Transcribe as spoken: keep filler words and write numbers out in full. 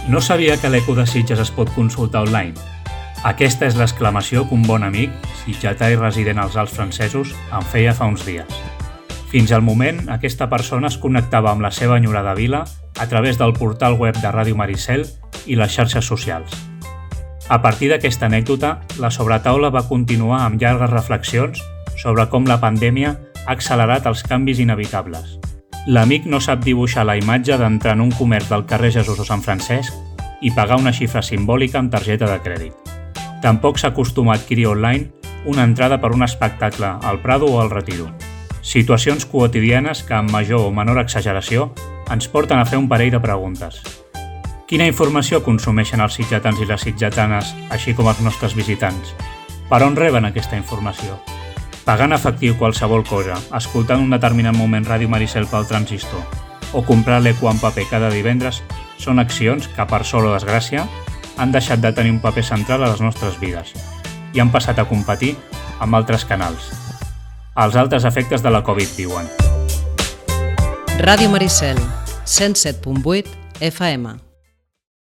No sabia que l'Eco de Sitges es pot consultar online. Aquesta és l'exclamació que un bon amic, sitgetà i resident als Alps francesos, em feia fa uns dies. Fins al moment, aquesta persona es connectava amb la seva enyorada vila a través del portal web de Ràdio Maricel i les xarxes socials. A partir d'aquesta anècdota, la sobretaula va continuar amb llargues reflexions sobre com la pandèmia ha accelerat els canvis inevitables. L'amic no sap dibuixar la imatge d'entrar en un comerç del carrer Jesús o Sant Francesc i pagar una xifra simbòlica amb targeta de crèdit. Tampoc s'acostuma a adquirir online una entrada per un espectacle al Prado o al Retiro. Situacions quotidianes que, amb major o menor exageració, ens porten a fer un parell de preguntes. Quina informació consumeixen els sitgetans i les sitgetanes, així com els nostres visitants? Per on reben aquesta informació? Pagant efectiu qualsevol cosa, escoltant un determinat moment Ràdio Maricel pel transistor o comprar l'Eco en paper cada divendres són accions que, per sort o desgràcia, han deixat de tenir un paper central a les nostres vides i han passat a competir amb altres canals. Els altres efectes de la Covid, diuen. Ràdio Maricel, cent set punt vuit F M.